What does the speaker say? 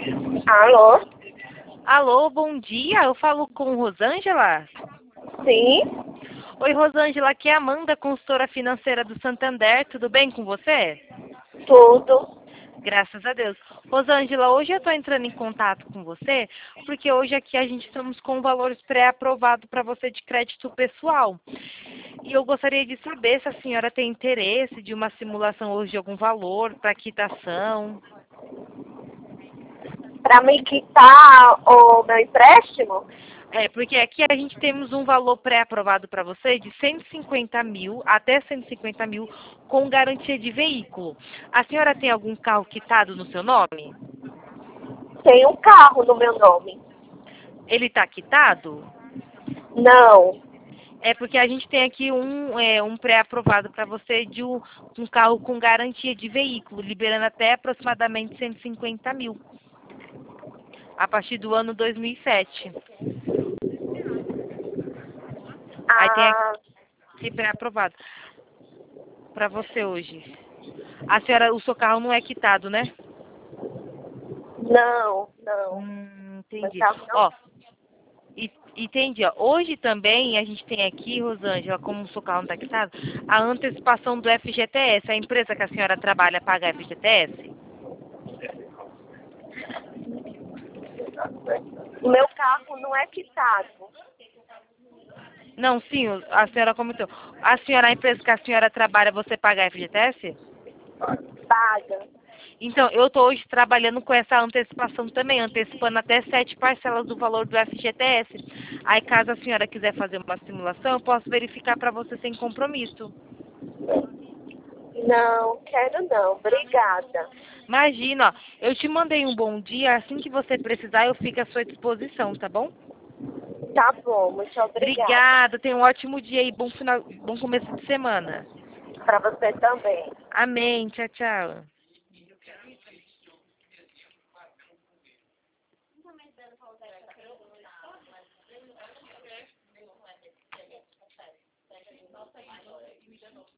Alô? Alô, bom dia. Eu falo com Rosângela. Sim? Oi, Rosângela, aqui é a Amanda, consultora financeira do Santander. Tudo bem com você? Tudo. Graças a Deus. Rosângela, hoje eu estou entrando em contato com você, porque hoje aqui a gente estamos com valores pré-aprovados para você de crédito pessoal. E eu gostaria de saber se a senhora tem interesse de uma simulação hoje de algum valor para quitação. Para me quitar o meu empréstimo? Porque aqui a gente temos um valor pré-aprovado para você de 150 mil, até 150 mil, com garantia de veículo. A senhora tem algum carro quitado no seu nome? Tem um carro no meu nome. Ele está quitado? Não. É porque a gente tem aqui um pré-aprovado para você de um carro com garantia de veículo, liberando até aproximadamente 150 mil, a partir do ano 2007. Aí tem Ah, aqui pré-aprovado para você hoje. A senhora, o seu carro não é quitado, né? não. Meu Entendi. carro não. Ó, entendi. Ó. Hoje também a gente tem aqui, Rosângela, como o seu carro não está quitado, a antecipação do FGTS. A empresa que a senhora trabalha paga FGTS? O meu carro não é quitado. Não, sim, a senhora comentou. A senhora, a empresa que a senhora trabalha, você paga FGTS? Paga. Então, eu estou hoje trabalhando com essa antecipação também, antecipando até 7 parcelas do valor do FGTS. Aí, caso a senhora quiser fazer uma simulação, eu posso verificar para você sem compromisso. Não, quero não. Obrigada. Imagina, ó, eu te mandei um bom dia, assim que você precisar, eu fico à sua disposição, tá bom? Tá bom, muito obrigada. Obrigada, tenha um ótimo dia e bom começo de semana. Para você também. Amém, tchau, tchau.